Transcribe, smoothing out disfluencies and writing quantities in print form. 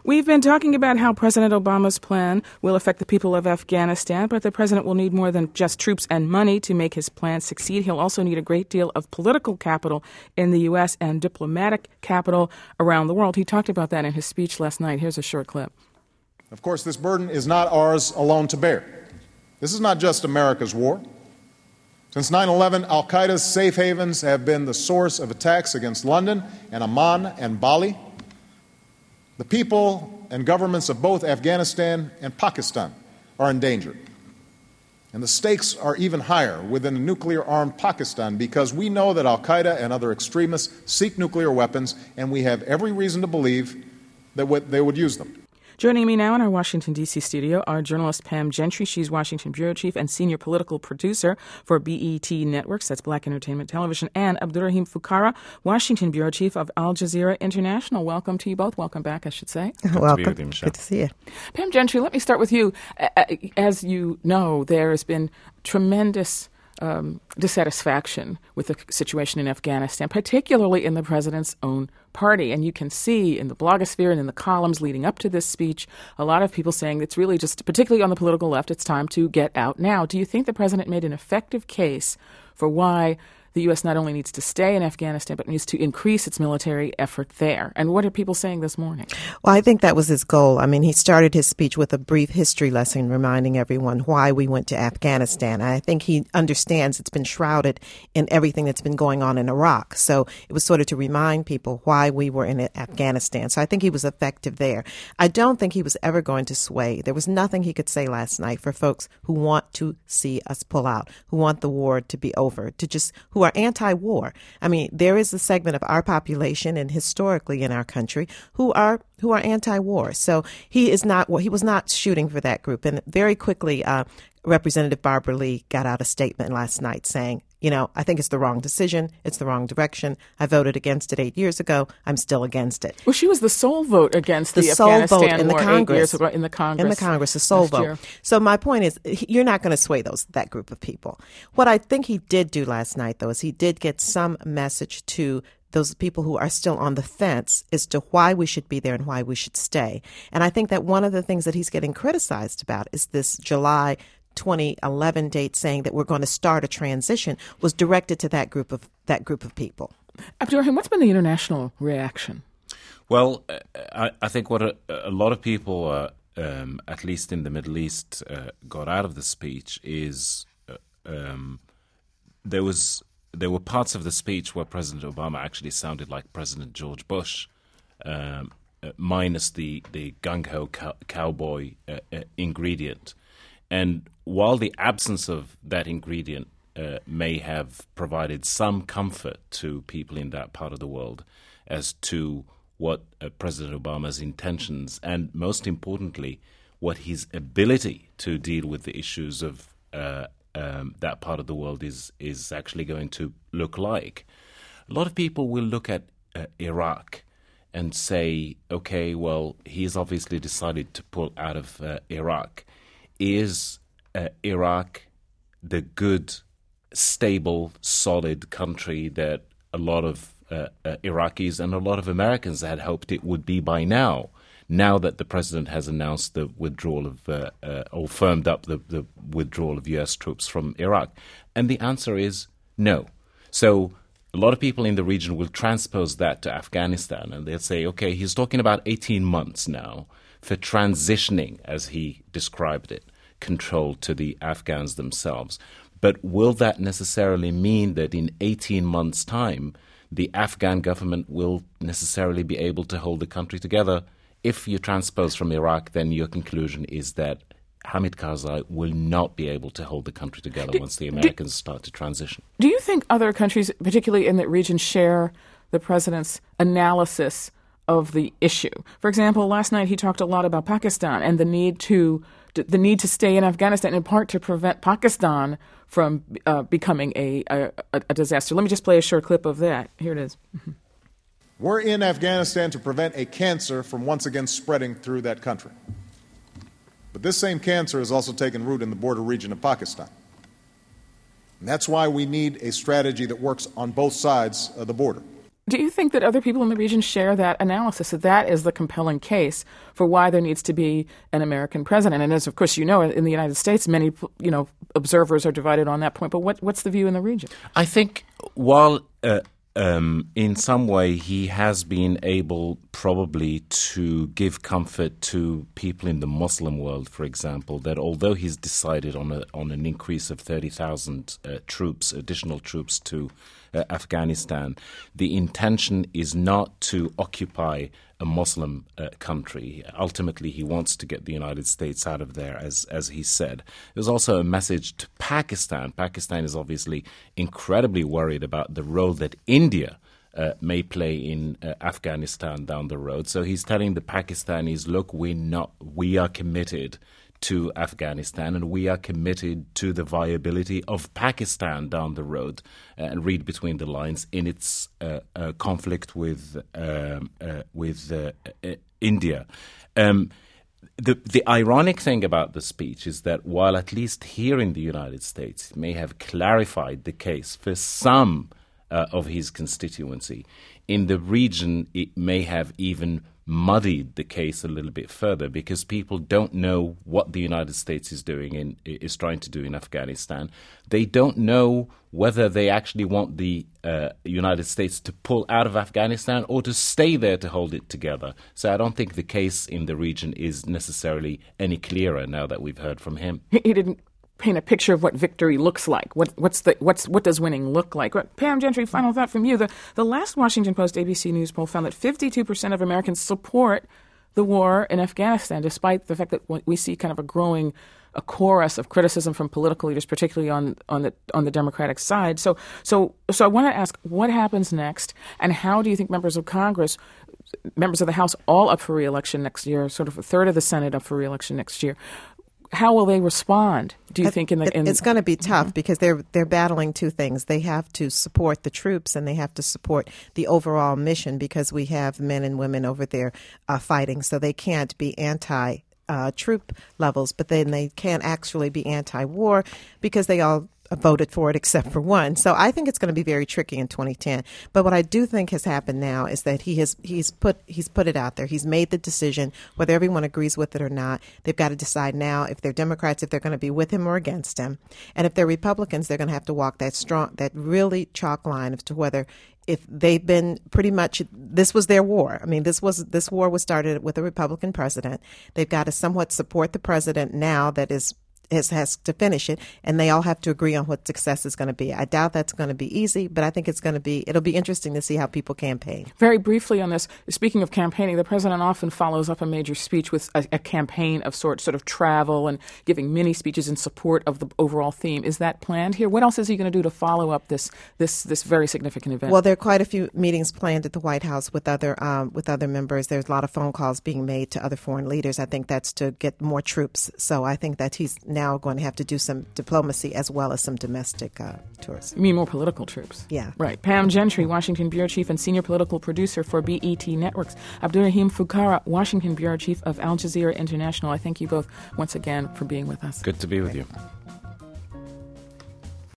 We've been talking about how President Obama's plan will affect the people of Afghanistan, but the president will need more than just troops and money to make his plan succeed. He'll also need a great deal of political capital in the U.S. and diplomatic capital around the world. He talked about that in his speech last night. Here's a short clip. Of course, this burden is not ours alone to bear. This is not just America's war. Since 9/11, al-Qaeda's safe havens have been the source of attacks against London and Amman and Bali. The people and governments of both Afghanistan and Pakistan are in danger. And the stakes are even higher within a nuclear-armed Pakistan because we know that al-Qaeda and other extremists seek nuclear weapons, and we have every reason to believe that they would use them. Joining me now in our Washington, D.C. studio are journalist Pam Gentry. She's Washington bureau chief and senior political producer for BET Networks, that's Black Entertainment Television, and Abdurrahim Fukara, Washington bureau chief of Al Jazeera International. Welcome to you both. Welcome back, I should say. Welcome. Good to see you. Pam Gentry, let me start with you. As you know, there has been tremendous dissatisfaction with the situation in Afghanistan, particularly in the president's own party. And you can see in the blogosphere and in the columns leading up to this speech, a lot of people saying it's really just, particularly on the political left, it's time to get out now. Do you think the president made an effective case for why the U.S. not only needs to stay in Afghanistan, but needs to increase its military effort there? And what are people saying this morning? Well, I think that was his goal. I mean, he started his speech with a brief history lesson reminding everyone why we went to Afghanistan. I think he understands it's been shrouded in everything that's been going on in Iraq. So it was sort of to remind people why we were in Afghanistan. So I think he was effective there. I don't think he was ever going to sway. There was nothing he could say last night for folks who want to see us pull out, who want the war to be over, who are anti-war. I mean, there is a segment of our population and historically in our country who are anti-war. So he was not shooting for that group. And very quickly, Representative Barbara Lee got out a statement last night saying, I think it's the wrong decision. It's the wrong direction. I voted against it 8 years ago. I'm still against it. Well, she was the sole vote against the sole Afghanistan vote in the war Congress. 8 years ago, in the Congress, the sole vote. Year. So my point is, you're not going to sway that group of people. What I think he did do last night, though, is he did get some message to those people who are still on the fence as to why we should be there and why we should stay. And I think that one of the things that he's getting criticized about is this July 2011 date saying that we're going to start a transition was directed to that group of people. Abdurrahim, what's been the international reaction? Well, I think what a lot of people, at least in the Middle East, got out of the speech is there were parts of the speech where President Obama actually sounded like President George Bush, minus the gung-ho cowboy ingredient. And while the absence of that ingredient may have provided some comfort to people in that part of the world as to what President Obama's intentions and, most importantly, what his ability to deal with the issues of that part of the world is actually going to look like. A lot of people will look at Iraq and say, okay, well, he's obviously decided to pull out of Iraq. Is Iraq the good, stable, solid country that a lot of Iraqis and a lot of Americans had hoped it would be by now that the president has announced the withdrawal of or firmed up the withdrawal of U.S. troops from Iraq? And the answer is no. So a lot of people in the region will transpose that to Afghanistan, and they'll say, okay, he's talking about 18 months now for transitioning, as he described it, control to the Afghans themselves. But will that necessarily mean that in 18 months' time, the Afghan government will necessarily be able to hold the country together? If you transpose from Iraq, then your conclusion is that Hamid Karzai will not be able to hold the country together once the Americans start to transition. Do you think other countries, particularly in that region, share the president's analysis of the issue? For example, last night he talked a lot about Pakistan and the need to stay in Afghanistan, in part to prevent Pakistan from becoming a disaster. Let me just play a short clip of that. Here it is. Mm-hmm. We're in Afghanistan to prevent a cancer from once again spreading through that country. But this same cancer has also taken root in the border region of Pakistan. And that's why we need a strategy that works on both sides of the border. Do you think that other people in the region share that analysis, that that is the compelling case for why there needs to be an American president? And as, of course, you know, in the United States, many, observers are divided on that point. But what's the view in the region? I think while in some way he has been able probably to give comfort to people in the Muslim world, for example, that although he's decided on an increase of 30,000 additional troops to Afghanistan, the intention is not to occupy a Muslim country. Ultimately, he wants to get the United States out of there, as he said. There's also a message to Pakistan. Pakistan is obviously incredibly worried about the role that India may play in Afghanistan down the road. So he's telling the Pakistanis, look, we are committed to Afghanistan, and we are committed to the viability of Pakistan down the road, and read between the lines, in its conflict with India. The ironic thing about the speech is that while at least here in the United States it may have clarified the case for some of his constituency, in the region it may have even muddied the case a little bit further, because people don't know what the United States is trying to do in Afghanistan. They don't know whether they actually want the United States to pull out of Afghanistan or to stay there to hold it together. So I don't think the case in the region is necessarily any clearer now that we've heard from him. He didn't paint a picture of what victory looks like. What does winning look like? Pam Gentry, final thought from you. The last Washington Post ABC News poll found that 52% of Americans support the war in Afghanistan, despite the fact that we see kind of a chorus of criticism from political leaders, particularly on the Democratic side. So I want to ask, what happens next, and how do you think members of Congress, members of the House, all up for re-election next year, sort of a third of the Senate up for re-election next year, how will they respond, do you think? It's going to be tough because they're battling two things. They have to support the troops, and they have to support the overall mission, because we have men and women over there fighting. So they can't be anti-troop levels, but then they can't actually be anti-war because they all voted for it except for one. So I think it's going to be very tricky in 2010. But what I do think has happened now is that he's put it out there. He's made the decision, whether everyone agrees with it or not. They've got to decide now, if they're Democrats, if they're going to be with him or against him. And if they're Republicans, they're going to have to walk that really chalk line as to whether, if they've been pretty much, this was their war. I mean, this war was started with a Republican president. They've got to somewhat support the president now that has to finish it, and they all have to agree on what success is going to be. I doubt that's going to be easy, but I think it'll be interesting to see how people campaign. Very briefly on this, speaking of campaigning, the president often follows up a major speech with a campaign of sort of travel and giving mini speeches in support of the overall theme. Is that planned here? What else is he going to do to follow up this very significant event? Well, there are quite a few meetings planned at the White House with other members. There's a lot of phone calls being made to other foreign leaders. I think that's to get more troops. So I think that he's now going to have to do some diplomacy as well as some domestic tours. You mean more political troops? Yeah. Right. Pam Gentry, Washington Bureau Chief and Senior Political Producer for BET Networks. Abdurrahim Fukara, Washington Bureau Chief of Al Jazeera International. I thank you both once again for being with us. Good to be with you.